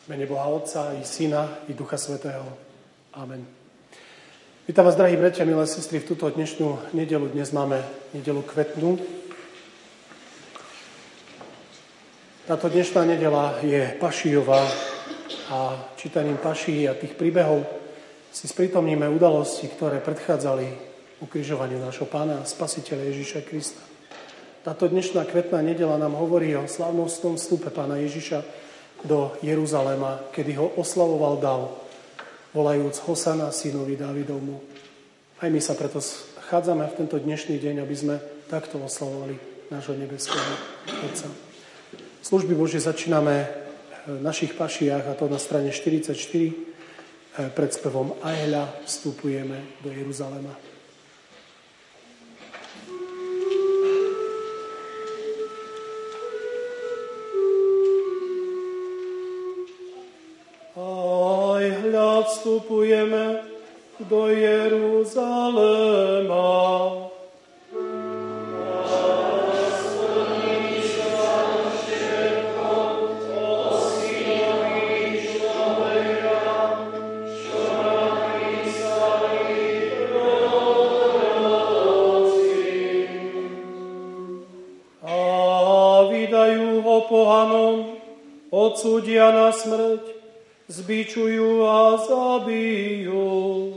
Mene Boha Otca i Syna i Ducha Svätého. Amen. Vítam vás, drahí bratia, milé sestry, v túto dnešnú nedelu. Dnes máme nedelu kvetnú. Táto dnešná nedela je Pašijová a čítaním Paší a tých príbehov si sprítomníme udalosti, ktoré predchádzali ukrižovaniu nášho Pána a Spasiteľa Ježiša Krista. Táto dnešná kvetná nedela nám hovorí o slávnostnom vstupe Pána Ježiša do Jeruzalema, kedy ho oslavoval dav, volajúc Hosana synovi Dávidovmu. Aj my sa preto schádzame v tento dnešný deň, aby sme takto oslavovali nášho nebeského Otca. Služby Božie začíname v našich pašiach, a to na strane 44, pred spevom Aeľa vstupujeme do Jeruzalema. Vstupujeme do Jeruzalema. A vydajú ho pohanom, odsúdia na smrť, zbičujú a zabijú.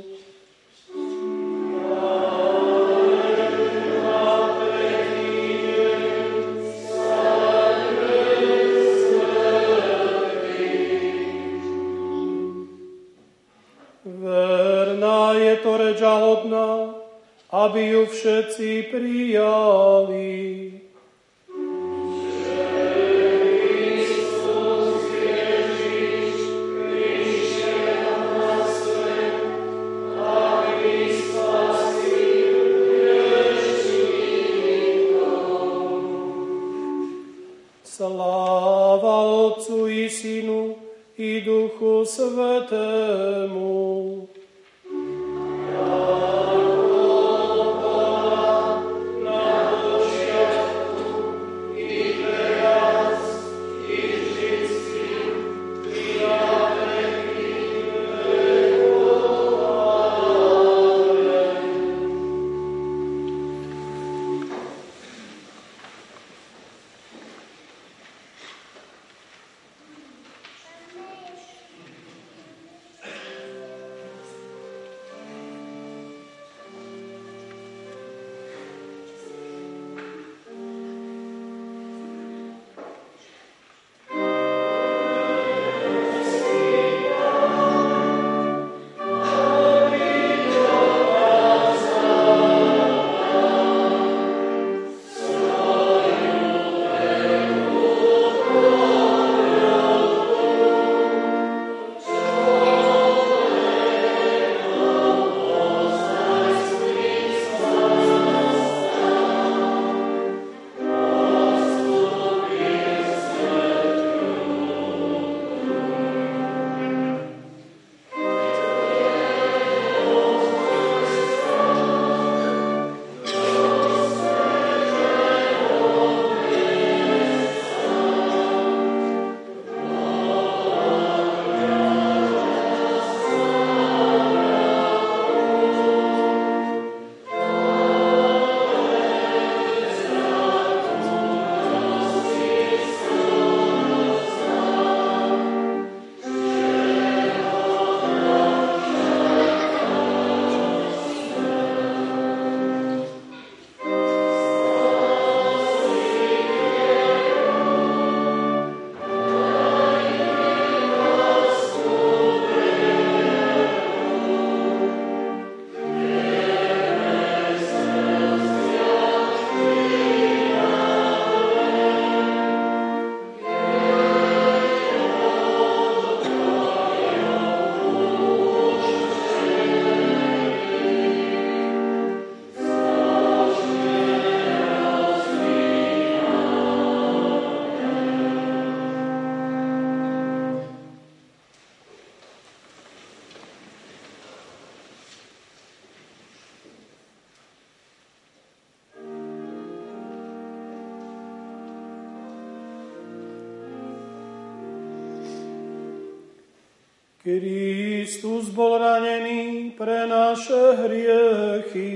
Verná je to reč a hodná, aby ju všetci prijali. Sláva Otcu i Synu i Duchu Svätému. Kristus bol ranený pre naše hriechy.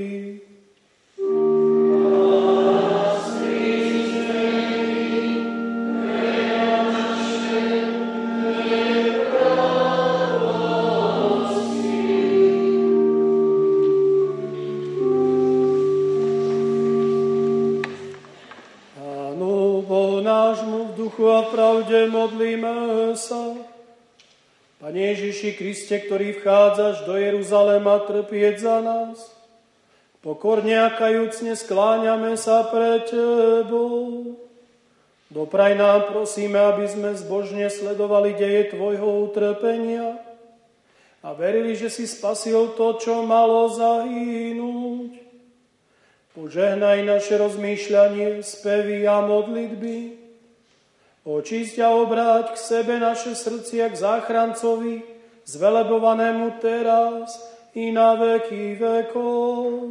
A v pravde modlíme sa. Pane Ježiši Kriste, ktorý vchádzaš do Jeruzalema trpieť za nás, pokorne a kajúcne skláňame sa pre Tebou. Dopraj nám, prosíme, aby sme zbožne sledovali deje Tvojho utrpenia a verili, že si spasil to, čo malo zahynúť. Požehnaj naše rozmýšľanie, spevy a modlitby. Očisť a obráť k sebe naše srdcia k záchrancovi, zvelebovanému teraz i na veky vekov.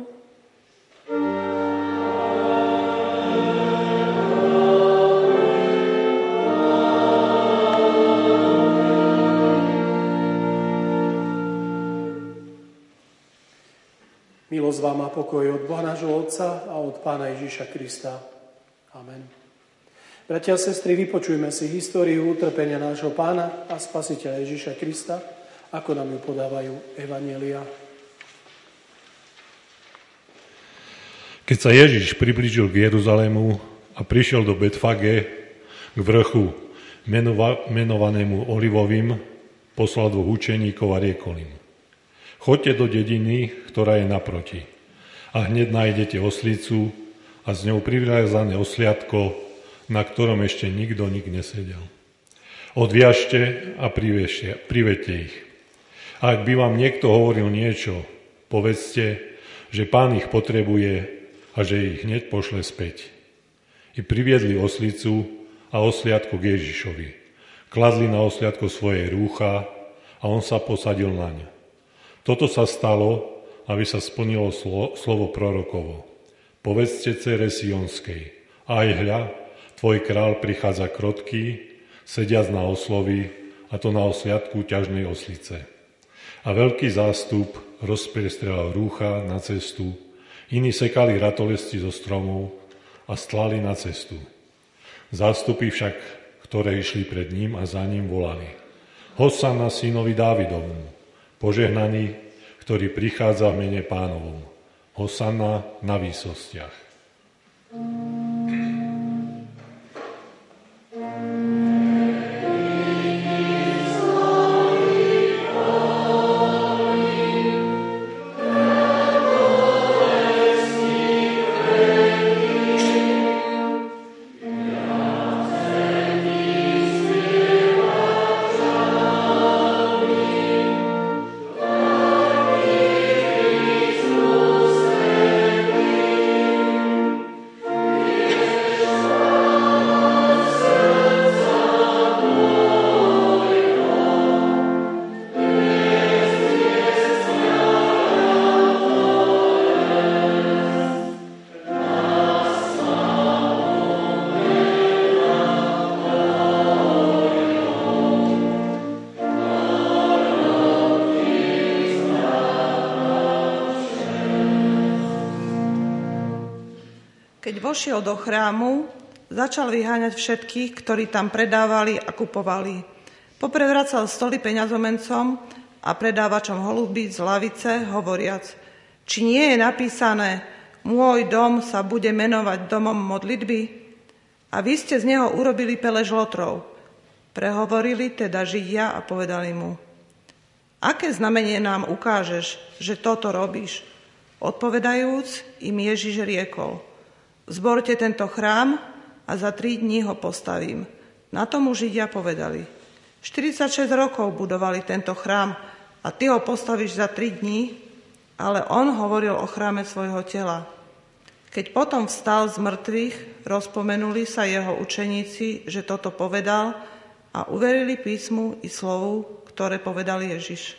Milosť vám a pokoj od Boha nášho Otca a od Pána Ježiša Krista. Amen. Bratia a sestry, vypočujme si históriu utrpenia nášho Pána a Spasiteľa Ježiša Krista, ako nám ju podávajú evanjelia. Keď sa Ježiš priblížil k Jeruzalému a prišiel do Betfage, k vrchu menovanému Olivovým, poslal 2 učeníkov a riekol im: Choďte do dediny, ktorá je naproti, a hneď nájdete oslicu a s ňou priviazané osliadko, na ktorom ešte nik nesedel. Odviažte a privedte ich. A ak by vám niekto hovoril niečo, povedzte, že Pán ich potrebuje a že ich hneď pošle späť. I priviedli oslicu a osliadko k Ježišovi. Kladli na osliadko svoje rúcha a on sa posadil naň. Toto sa stalo, aby sa splnilo slovo prorokovo. Povedzte dcére Sionskej: Aj hľa, tvoj král prichádza krotký, sediac na oslovi, a to na osliadku ťažnej oslice. A veľký zástup rozpriestrelal rúcha na cestu, iní sekali ratolesti zo stromov a stlali na cestu. Zástupy však, ktoré išli pred ním a za ním, volali: Hosanna synovi Dávidovmu, požehnaný, ktorý prichádza v mene Pánovom. Hosanna na výsostiach. Keď vošiel do chrámu, začal vyháňať všetkých, ktorí tam predávali a kupovali. Poprevracal stoly peňazomencom a predávačom holubí z lavice, hovoriac: Či nie je napísané: Môj dom sa bude menovať domom modlitby? A vy ste z neho urobili pelež lotrov. Prehovorili teda Židia a povedali mu: Aké znamenie nám ukážeš, že toto robíš? Odpovedajúc, im Ježiš riekol: Zborte tento chrám a za 3 dní ho postavím. Na tomu Židia povedali: 46 rokov budovali tento chrám a ty ho postavíš za 3 dní? Ale on hovoril o chráme svojho tela. Keď potom vstal z mŕtvych, rozpomenuli sa jeho učeníci, že toto povedal, a uverili písmu i slovu, ktoré povedal Ježiš.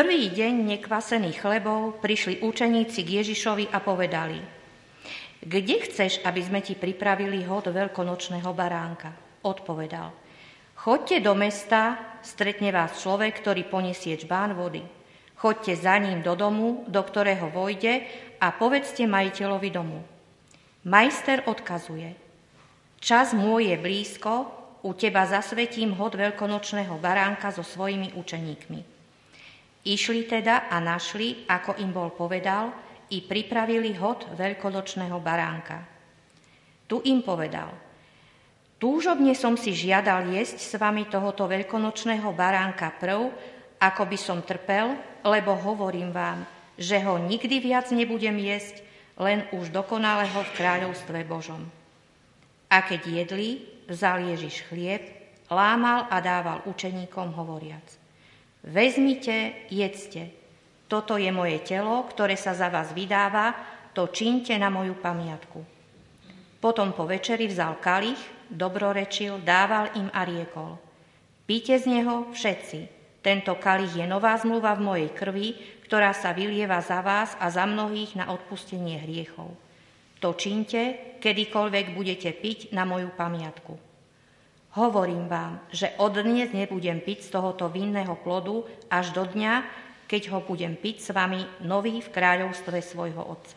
prvý deň nekvasených chlebov prišli učeníci k Ježišovi a povedali: Kde chceš, aby sme ti pripravili hod veľkonočného baránka? Odpovedal: Choďte do mesta, stretne vás človek, ktorý poniesie džbán vody. Choďte za ním do domu, do ktorého vojde, a povedzte majiteľovi domu: Majster odkazuje: Čas môj je blízko, u teba zasvetím hod veľkonočného baránka so svojimi učeníkmi. Išli teda a našli, ako im bol povedal, i pripravili hod veľkonočného baránka. Tu im povedal: Túžobne som si žiadal jesť s vami tohoto veľkonočného baránka prv, ako by som trpel, lebo hovorím vám, že ho nikdy viac nebudem jesť, len už dokonalého v kráľovstve Božom. A keď jedli, vzal Ježiš chlieb, lámal a dával učeníkom hovoriac: Vezmite, jedzte, toto je moje telo, ktoré sa za vás vydáva, to čiňte na moju pamiatku. Potom po večeri vzal kalich, dobrorečil, dával im a riekol: Píte z neho všetci, tento kalich je nová zmluva v mojej krvi, ktorá sa vylieva za vás a za mnohých na odpustenie hriechov. To čiňte, kedykoľvek budete piť na moju pamiatku. Hovorím vám, že od dnes nebudem piť z tohoto vinného plodu až do dňa, keď ho budem piť s vami nový v kráľovstve svojho Otca.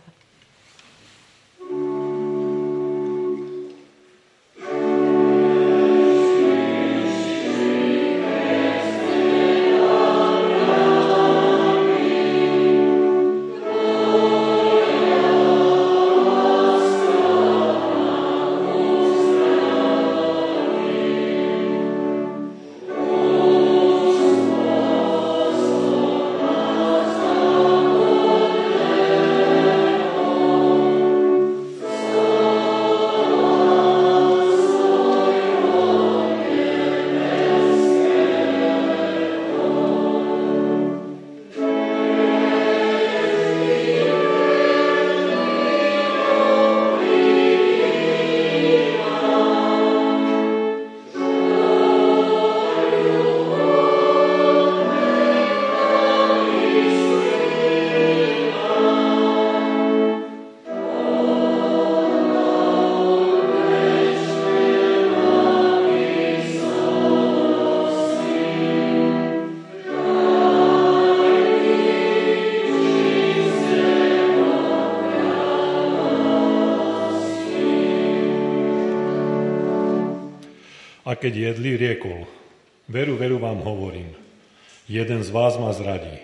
A keď jedli, riekol: Veru, veru vám hovorím, jeden z vás ma zradí.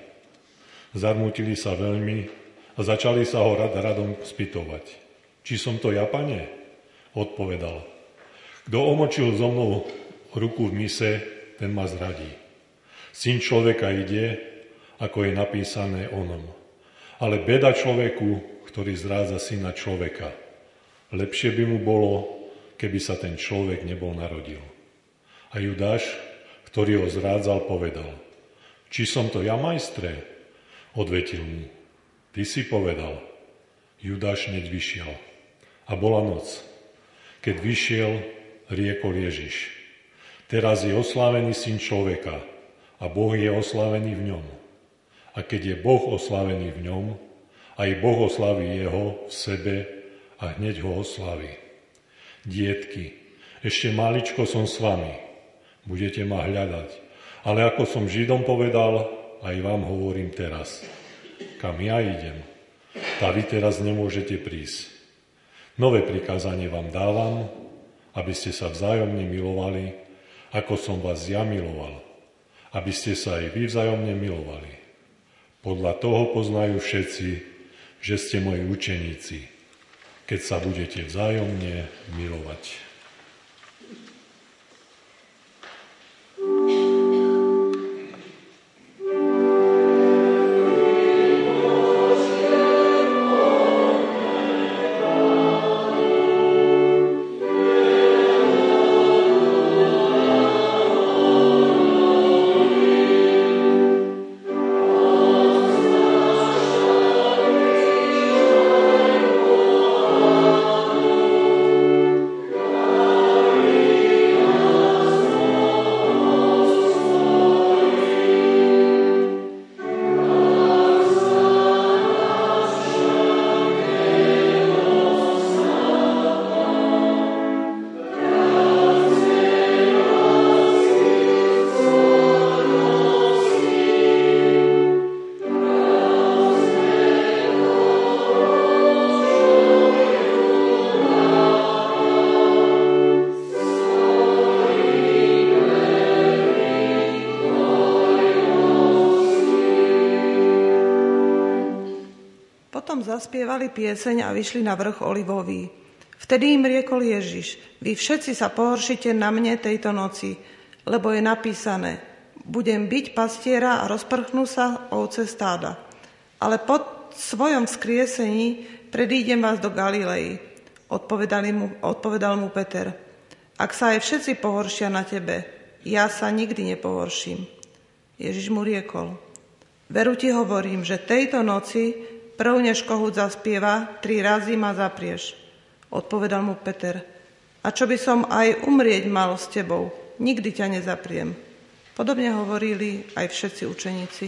Zarmútili sa veľmi a začali sa ho radom spýtovať: Či som to ja, Pane? Odpovedal: Kto omočil so mnou ruku v mise, ten ma zradí. Syn človeka ide, ako je napísané o ňom. Ale beda človeku, ktorý zrádza syna človeka. Lepšie by mu bolo, keby sa ten človek nebol narodil. A Judáš, ktorý ho zrádzal, povedal: Či som to ja, majstre? Odvetil mu: Ty si povedal. Judáš hneď vyšiel. A bola noc. Keď vyšiel, riekol Ježiš: Teraz je oslávený syn človeka a Boh je oslávený v ňom. A keď je Boh oslávený v ňom, aj Boh oslaví jeho v sebe a hneď ho oslaví. Dietky, ešte maličko som s vami, budete ma hľadať, ale ako som Židom povedal, aj vám hovorím teraz. Kam ja idem, tá vy teraz nemôžete prísť. Nové prikázanie vám dávam, aby ste sa vzájomne milovali, ako som vás ja miloval, aby ste sa aj vy vzájomne milovali. Podľa toho poznajú všetci, že ste moji učeníci, keď sa budete vzájomne milovať. Potom zaspievali pieseň a vyšli na vrch Olivový. Vtedy im riekol Ježiš: Vy všetci sa pohoršite na mne tejto noci, lebo je napísané: Budem biť pastiera a rozprchnú sa ovce stáda. Ale po svojom vzkriesení predídem vás do Galilei. Odpovedal mu Peter: Ak sa aj všetci pohoršia na tebe, ja sa nikdy nepohorším. Ježiš mu riekol: Veru ti hovorím, že tejto noci, prv než kohút zaspieva, 3 razy ma zaprieš. Odpovedal mu Peter: A čo by som aj umrieť mal s tebou, nikdy ťa nezapriem. Podobne hovorili aj všetci učeníci.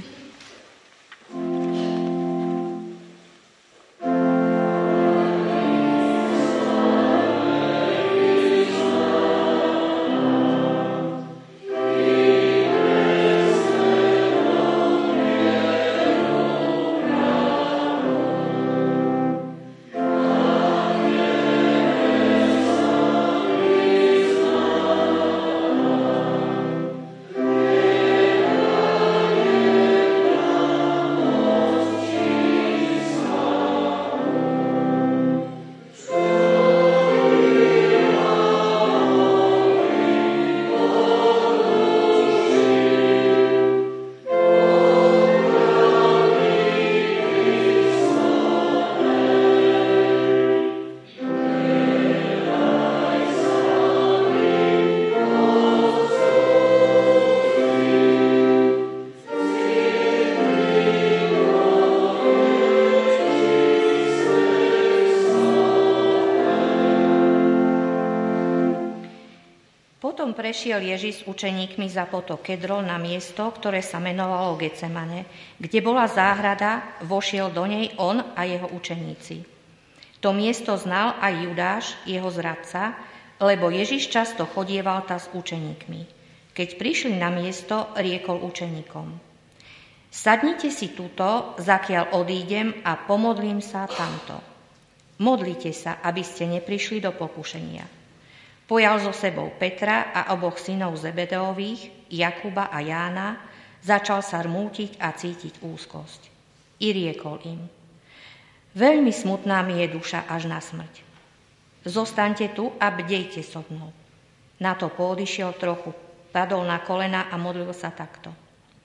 Potom prešiel Ježiš s učeníkmi za potok Kedrol na miesto, ktoré sa menovalo Getsemane, kde bola záhrada, vošiel do nej on a jeho učeníci. To miesto znal aj Judáš, jeho zradca, lebo Ježiš často chodieval tá s učeníkmi. Keď prišli na miesto, riekol učeníkom: Sadnite si tuto, zakiaľ odídem a pomodlím sa tamto. Modlite sa, aby ste neprišli do pokušenia. Pojal so sebou Petra a oboch synov Zebedeových, Jakuba a Jána, začal sa rmútiť a cítiť úzkosť. I riekol im: Veľmi smutná mi je duša až na smrť. Zostaňte tu a bdejte so mnou. Na to poodišiel trochu, padol na kolena a modlil sa takto: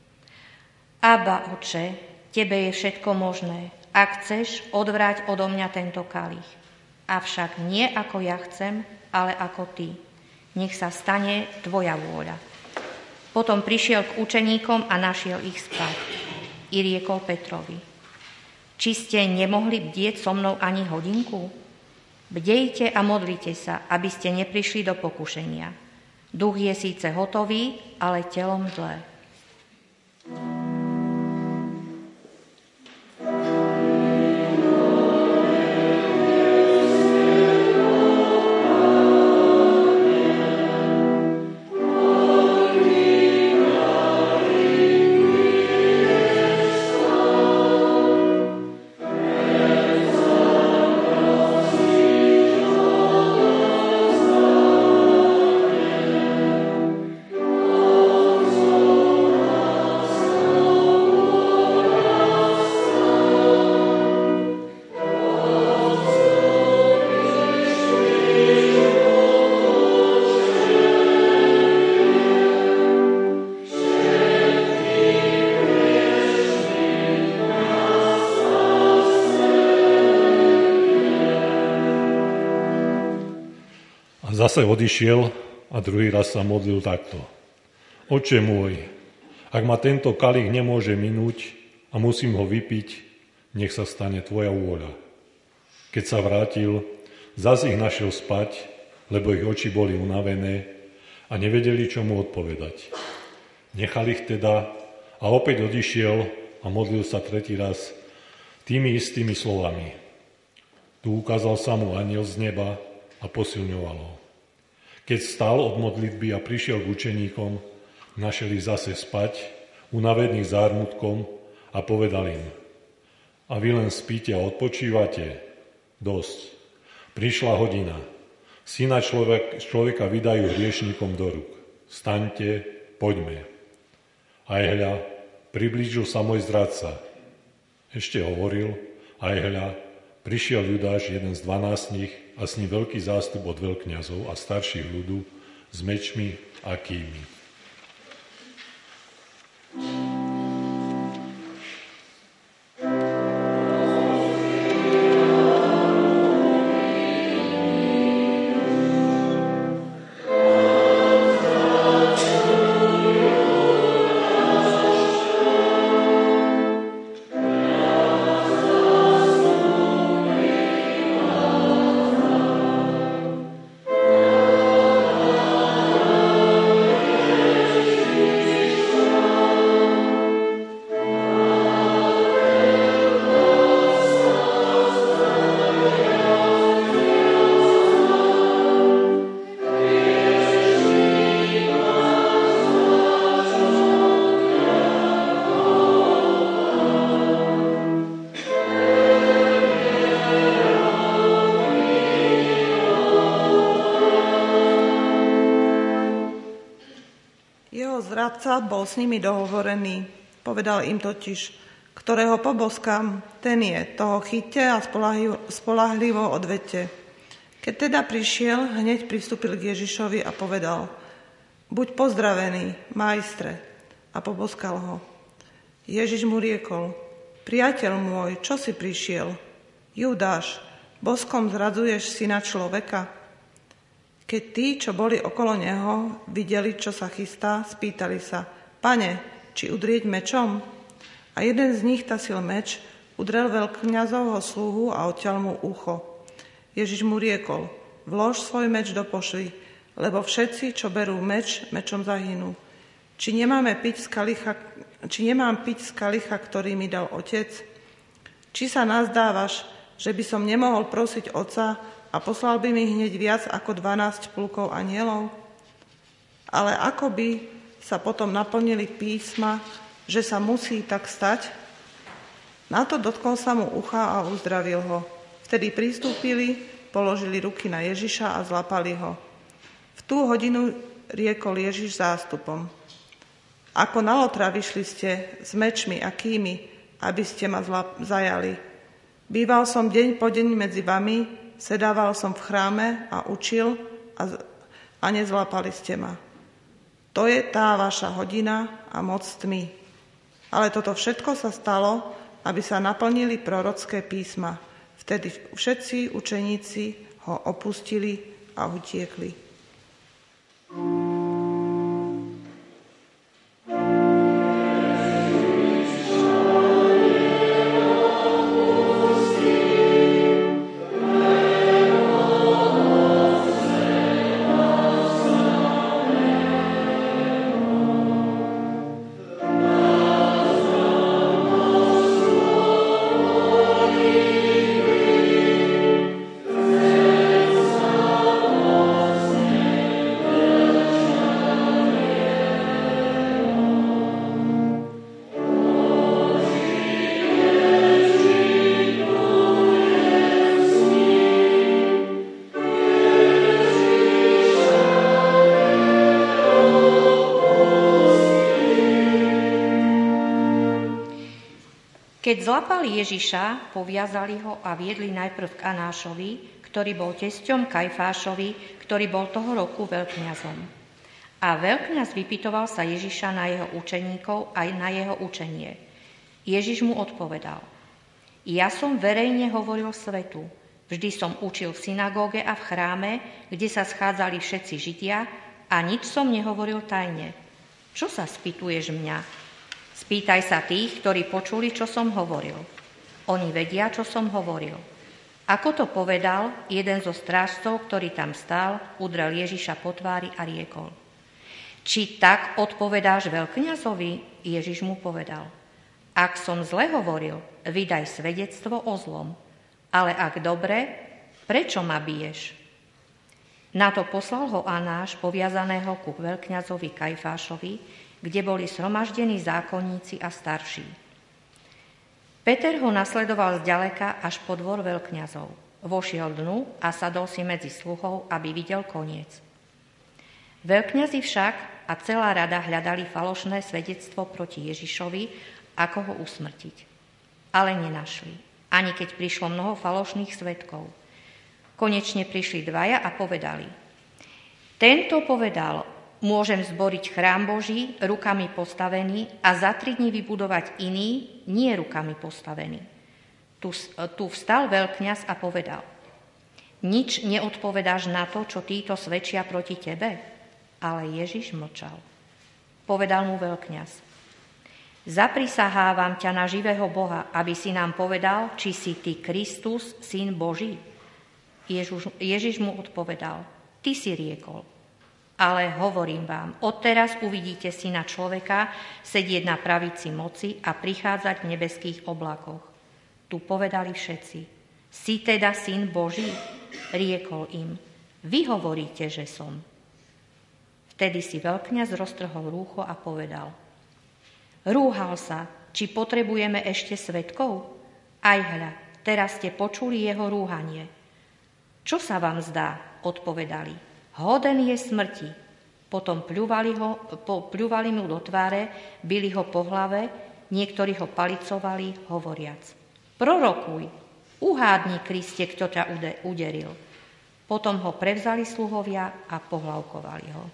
Abba, Otče, tebe je všetko možné. Ak chceš, odvráť odo mňa tento kalich. Avšak nie ako ja chcem, ale ako ty. Nech sa stane tvoja vôľa. Potom prišiel k učeníkom a našiel ich spať. I riekol Petrovi: Či ste nemohli bdieť so mnou ani hodinku? Bdejte a modlite sa, aby ste neprišli do pokušenia. Duch je síce hotový, ale telom zlé. Zase odišiel a druhý raz sa modlil takto: Oče môj, ak ma tento kalich nemôže minúť a musím ho vypiť, nech sa stane tvoja vôľa. Keď sa vrátil, zas ich našiel spať, lebo ich oči boli unavené a nevedeli, čo mu odpovedať. Nechal ich teda a opäť odišiel a modlil sa 3. raz tými istými slovami. Tu ukázal sa mu anjel z neba a posilňoval ho. Keď vstal od modlitby a prišiel k učeníkom, našiel ich zase spať, unavených zármutkom, a povedal im: A vy len spíte a odpočívate? Dosť. Prišla hodina. Syna človeka vydajú hriešníkom do rúk. Vstaňte, poďme. Aj hľa, priblížil sa môj zradca. Ešte hovoril, aj hľa, prišiel Judáš, jeden z 12, a s ním veľký zástup od veľkňazov a starších ľudu s mečmi a kými. Zradca bol s nimi dohovorený. Povedal im totiž, ktorého poboskám, ten je, toho chyťte a spolahlivo odvedte. Keď teda prišiel, hneď pristúpil k Ježišovi a povedal, buď pozdravený, majstre, a poboskal ho. Ježiš mu riekol, priateľ môj, čo si prišiel? Judáš, boskom zradzuješ syna človeka? Keď tí, čo boli okolo neho, videli, čo sa chystá, spýtali sa, Pane, či udrieť mečom? A jeden z nich tasil meč, udrel veľkňazovho sluhu a odťal mu ucho. Ježiš mu riekol, vlož svoj meč do pošvy, lebo všetci, čo berú meč, mečom zahynú. Či nemám piť z kalicha, ktorý mi dal Otec? Či sa nazdávaš, že by som nemohol prosiť Otca a poslal by mi hneď viac ako 12 plukov anielov? Ale ako by sa potom naplnili písma, že sa musí tak stať? Na to dotkol sa mu ucha a uzdravil ho. Vtedy pristúpili, položili ruky na Ježiša a zlapali ho. V tú hodinu riekol Ježiš zástupom. Ako na lotra vyšli ste s mečmi a kými, aby ste ma zajali. Býval som deň po deň medzi vami, sedával som v chráme a učil a nezlapali ste ma. To je tá vaša hodina a moc tmy. Ale toto všetko sa stalo, aby sa naplnili prorocké písma. Vtedy všetci učeníci ho opustili a utiekli. Keď zlapali Ježiša, poviazali ho a viedli najprv k Anášovi, ktorý bol tesťom Kajfášovi, ktorý bol toho roku veľkňazom. A veľkňaz vypytoval sa Ježiša na jeho učeníkov aj na jeho učenie. Ježiš mu odpovedal, ja som verejne hovoril svetu, vždy som učil v synagóge a v chráme, kde sa schádzali všetci Židia a nič som nehovoril tajne. Čo sa spýtuješ mňa? Spýtaj sa tých, ktorí počuli, čo som hovoril. Oni vedia, čo som hovoril. Ako to povedal, jeden zo strážcov, ktorý tam stál, udrel Ježiša po tvári a riekol. Či tak odpovedáš veľkňazovi? Ježiš mu povedal. Ak som zle hovoril, vydaj svedectvo o zlom. Ale ak dobre, prečo ma biješ? Na to poslal ho Anáš, poviazaného ku veľkňazovi Kajfášovi, kde boli zhromaždení zákonníci a starší. Peter ho nasledoval zďaleka až po dvor veľkňazov. Vošiel dnu a sadol si medzi sluhov, aby videl koniec. Veľkňazi však a celá rada hľadali falošné svedectvo proti Ježišovi, ako ho usmrtiť. Ale nenašli. ani keď prišlo mnoho falošných svedkov. Konečne prišli dvaja a povedali: Tento povedal: Môžem zboriť chrám Boží, rukami postavený, a za 3 dní vybudovať iný, nie rukami postavený. Tu vstal veľkňaz a povedal: Nič neodpovedáš na to, čo títo svedčia proti tebe? Ale Ježiš mlčal. Povedal mu veľkňaz: Zaprisahávam ťa na živého Boha, aby si nám povedal, či si ty Kristus, syn Boží. Ježiš mu odpovedal: Ty si riekol. Ale hovorím vám, odteraz uvidíte Syna človeka sedieť na pravici moci a prichádzať v nebeských oblakoch. Tu povedali všetci: Si teda Syn Boží? Riekol im: Vy hovoríte, že som. Vtedy si veľkňaz roztrhol rúcho a povedal: Rúhal sa, či potrebujeme ešte svedkov? Aj hľa, teraz ste počuli jeho rúhanie. Čo sa vám zdá? Odpovedali: Hoden je smrti. Potom pľuvali mu do tváre, bili ho po hlave, niektorí ho palicovali, hovoriac: Prorokuj, uhádni, Kriste, kto ťa uderil. Potom ho prevzali sluhovia a pohlavkovali ho.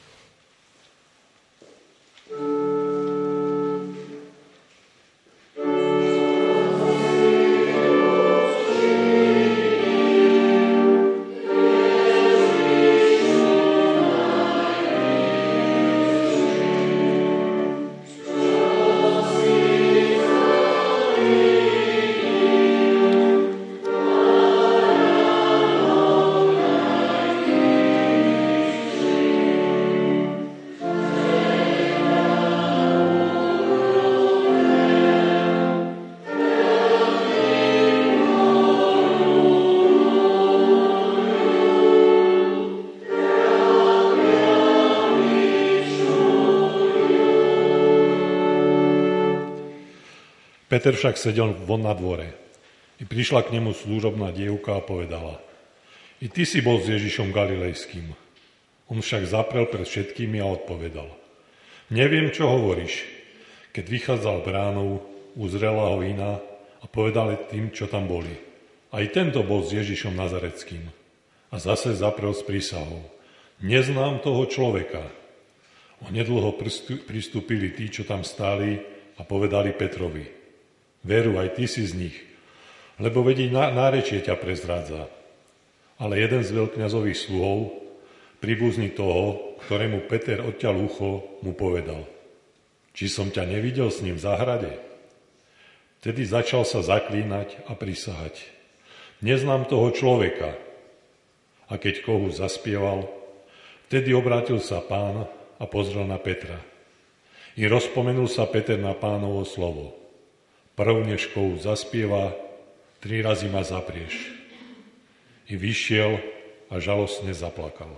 Peter však sedel von na dvore. I prišla k nemu služobná dievka a povedala: I ty si bol s Ježišom Galilejským. On však zaprel pred všetkými a odpovedal: Neviem, čo hovoríš. Keď vychádzal bránou, uzrela ho iná a povedala tým, čo tam boli: Aj tento bol s Ježišom Nazareckým. A zase zaprel s prísahou: Neznám toho človeka. Onedlho pristúpili tí, čo tam stáli, a povedali Petrovi: Veru, aj ty si z nich, lebo vedí nárečie ťa prezrádza. Ale jeden z veľkňazových sluhov, príbuzný toho, ktorému Peter odťal ucho, mu povedal: Či som ťa nevidel s ním v záhrade? Vtedy začal sa zaklínať a prisahať: Neznám toho človeka. A keď kohu zaspieval, vtedy obrátil sa Pán a pozrel na Petra. I rozpomenul sa Peter na Pánovo slovo: Prv než kohu zaspieva, 3 razy ma zaprieš. I vyšiel a žalostne zaplakal.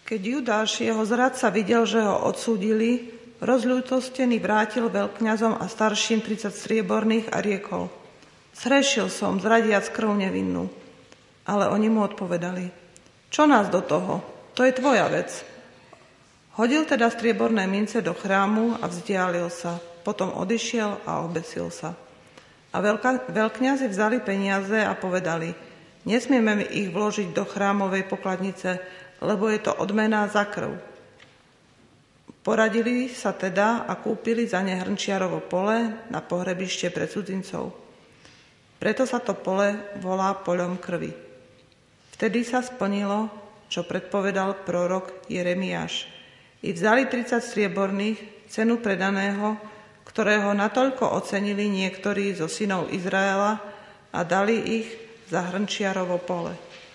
Keď Judáš, jeho zradca, videl, že ho odsúdili, rozľútostený vrátil veľkňazom a starším 30 strieborných a riekol: Zhrešil som, zradiac krv nevinnú. Ale oni mu odpovedali: Čo nás do toho? To je tvoja vec. Hodil teda strieborné mince do chrámu a vzdialil sa. Potom odišiel a obesil sa. A veľkňazi vzali peniaze a povedali: Nesmieme ich vložiť do chrámovej pokladnice, lebo je to odmena za krv. Poradili sa teda a kúpili za ne hrnčiarovo pole na pohrebište pre cudzincov. Preto sa to pole volá poľom krvi. Vtedy sa splnilo, čo predpovedal prorok Jeremiáš. I vzali 30 strieborných, cenu predaného, ktorého natoľko ocenili niektorí zo synov Izraela, a dali ich za hrnčiarovo pole.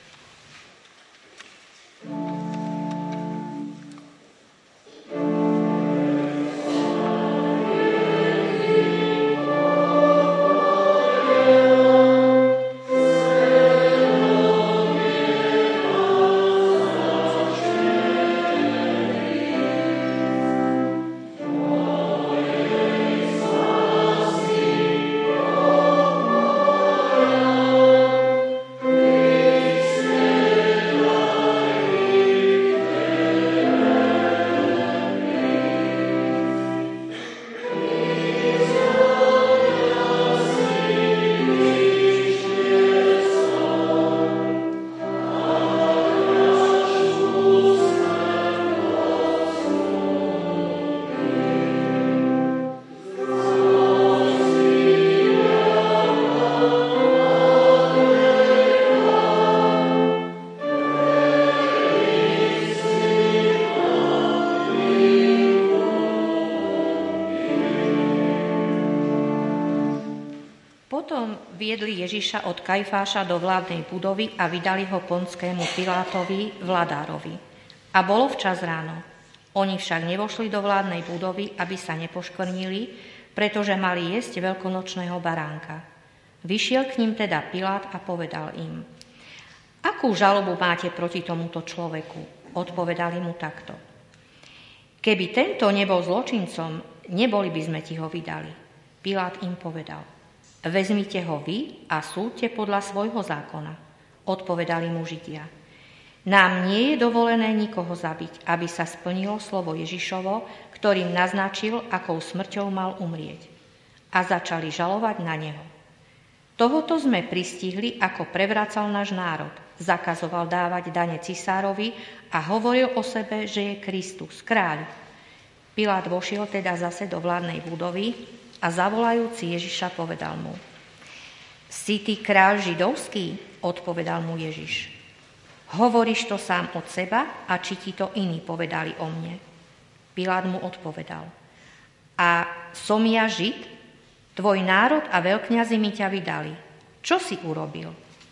Viedli Ježiša od Kajfáša do vládnej budovy a vydali ho Pontskému Pilátovi, vladárovi. A bolo včas ráno. Oni však nevošli do vládnej budovy, aby sa nepoškvrnili, pretože mali jesť veľkonočného baránka. Vyšiel k ním teda Pilát a povedal im: Akú žalobu máte proti tomuto človeku? Odpovedali mu takto: Keby tento nebol zločincom, neboli by sme ti ho vydali. Pilát im povedal: Vezmite ho vy a súďte podľa svojho zákona. Odpovedali mu Židia: Nám nie je dovolené nikoho zabiť, aby sa splnilo slovo Ježišovo, ktorým naznačil, akou smrťou mal umrieť. A začali žalovať na neho. Tohoto sme pristihli, ako prevracal náš národ. Zakazoval dávať dane cisárovi a hovoril o sebe, že je Kristus, kráľ. Pilát vošiel teda zase do vládnej budovy a zavolajúci Ježiša povedal mu: Si ty kráľ židovský? Odpovedal mu Ježiš: Hovoríš to sám od seba, a či ti to iní povedali o mne? Pilát mu odpovedal: A som ja Žid? Tvoj národ a veľkňazi mi ťa vydali. Čo si urobil?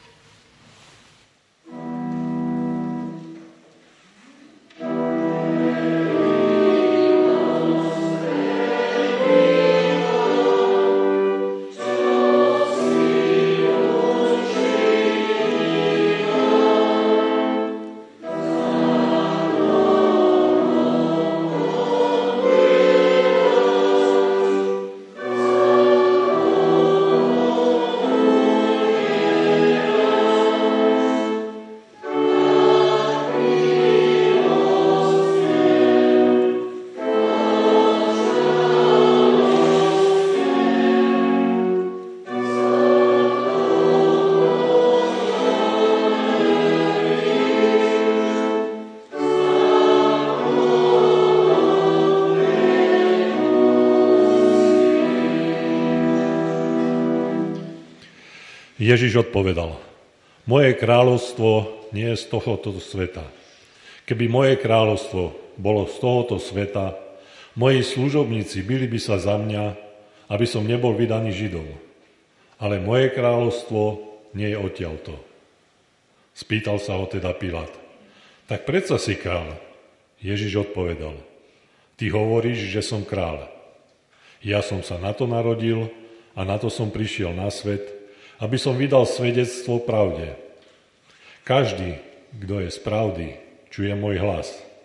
Ježiš odpovedal: Moje kráľovstvo nie je z tohoto sveta. Keby moje kráľovstvo bolo z tohoto sveta, moji služobníci bili by sa za mňa, aby som nebol vydaný Židom. Ale moje kráľovstvo nie je odtiaľto. Spýtal sa ho teda Pilát: Tak predsa si kráľ? Ježiš odpovedal: Ty hovoríš, že som kráľ. Ja som sa na to narodil a na to som prišiel na svet, aby som vydal svedectvo pravde. Každý, kto je z pravdy, čuje môj hlas.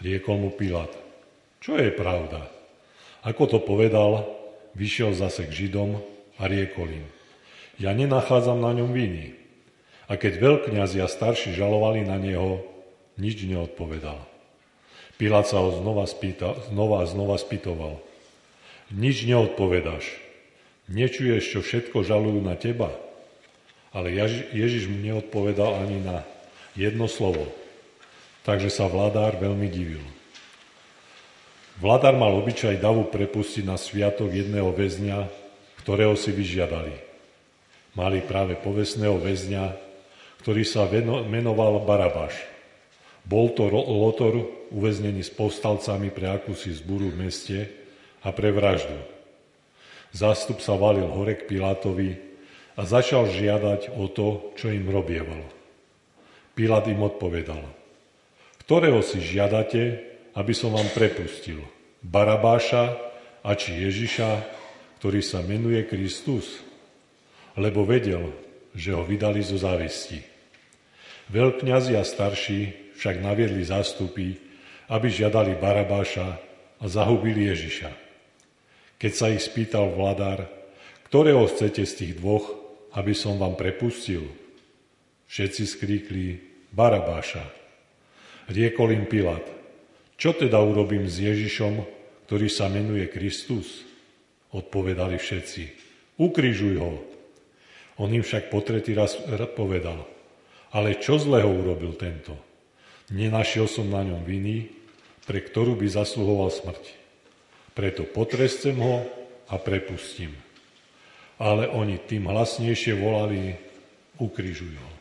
Riekol mu Pilát: čo je pravda? Ako to povedal, vyšiel zase k Židom a riekol im: ja nenachádzam na ňom viny. A keď veľkňazi a starší žalovali na neho, nič neodpovedal. Pilát sa ho znova spýtoval: nič neodpovedáš. Nečuješ, čo všetko žalujú na teba? Ale Ježiš mu neodpovedal ani na jedno slovo. Takže sa vladár veľmi divil. Vladár mal obyčaj davu prepustiť na sviatok jedného väzňa, ktorého si vyžiadali. Mali práve povestného väzňa, ktorý sa menoval Barabáš. Bol to lotor uväznený s povstalcami pre akúsi zburu v meste a pre vraždu. Zástup sa valil hore k Pilátovi a začal žiadať o to, čo im robieval. Pilát im odpovedal: ktorého si žiadate, aby som vám prepustil? Barabáša a či Ježiša, ktorý sa menuje Kristus? Lebo vedel, že ho vydali zo závisti. Veľkňazi a starší však naviedli zástupy, aby žiadali Barabáša a zahubili Ježiša. Keď sa ich spýtal vladár: ktorého chcete z tých dvoch, aby som vám prepustil? Všetci skríkli: Barabáša. Riekol im Pilát: čo teda urobím s Ježišom, ktorý sa menuje Kristus? Odpovedali všetci: ukrižuj ho. On im však po tretí raz povedal: ale čo zlého urobil tento? Nenašiel som na ňom viny, pre ktorú by zasluhoval smrť. Preto potrestem ho a prepustím. Ale oni tým hlasnejšie volali: ukrižuj ho.